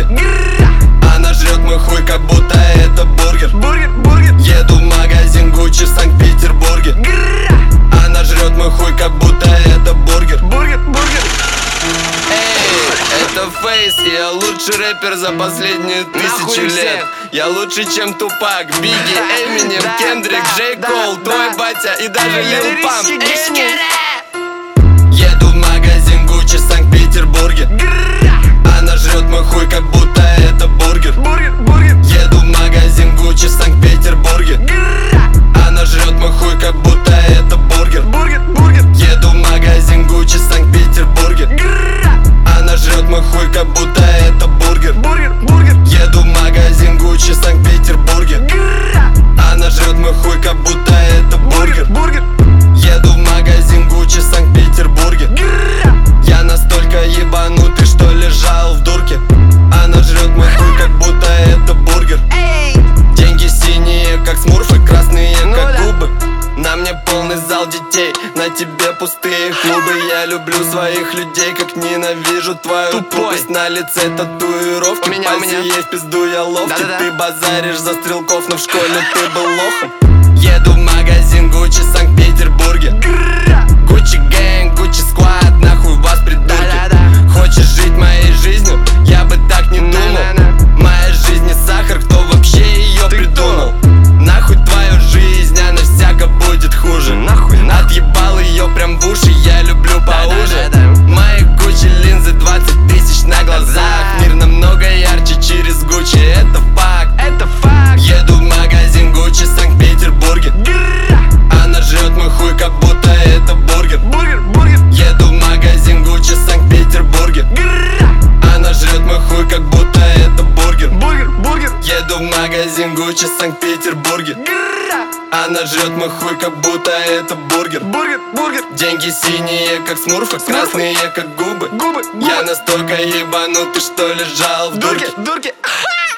Она жрет мой хуй, как будто это бургер. Еду в магазин Гуччи в Санкт-Петербурге. Она жрет мой хуй, как будто это бургер. Эй, это Фейс, и я лучший рэпер за последние тысячи лет. Я лучше, чем Тупак, Бигги, Эминем, Кендрик, Джей Кол, твой батя и даже Лил Памп. Еду в магазин Гуччи в Санкт-Петербурге. Она жрет мой хуй, как будто это бургер. Еду в магазин Гуччи в Санкт-Петербурге. Она жрет мой хуй, как будто это бургер. Еду в магазин Гуччи в Санкт-Петербурге. Она жрет мой хуй, как будто это бургер. Еду в магазин Гуччи в Санкт-Петербурге. Она жрет мой хуй, как будто это бургер. Еду в магазин Гуччи в Санкт-Петербурге. Я настолько ебанутый, что лежал в дурке. Она жрет мой хуй, как будто это бургер. Деньги синие, как смурфы, красные, как губы. На мне полный зал детей, на тебе пустые клубы. Я люблю своих людей, как ненавижу твою тупость. На лице татуировки, пальцы ей в пизду, я ловкий. Ты базаришь за стрелков, но в школе ты был лохом. Еду в магазин Гуччи в Санкт-Петербурге. Гуччи гэнг, Гуччи сквад, нахуй вас, придурки. Хочешь жить моей жизнью? Я бы так не думал. Моя жизнь не сахар, кто вообще ее придумал? Нахуй твою жизнь, она всяко будет хуже. Отъебал ее прям в уши, я люблю поуже. Мои Гуччи линзы 20 тысяч на глазах. Мир намного ярче через Гуччи, это факт. Еду в магазин Гуччи в Санкт-Петербурге. Она жрет мой хуй, как будто это бургер. Еду в магазин Гуччи в Санкт-Петербурге. Она жрет мой хуй, как будто это бургер. Еду в магазин Гуччи в Санкт-Петербурге. Она жрет мой хуй, как будто это бургер. Деньги синие, как смурфы, красные, как губы. Я настолько ебанутый, что лежал в дурке.